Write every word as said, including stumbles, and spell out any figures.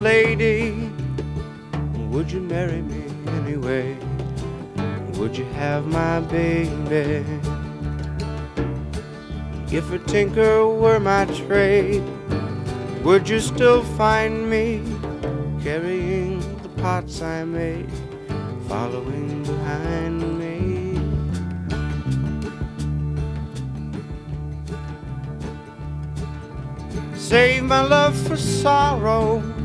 Lady, would you marry me anyway? Would you have my baby? If a tinker were my trade, would you still find me carrying the pots I made, following behind me? Save my love for sorrow,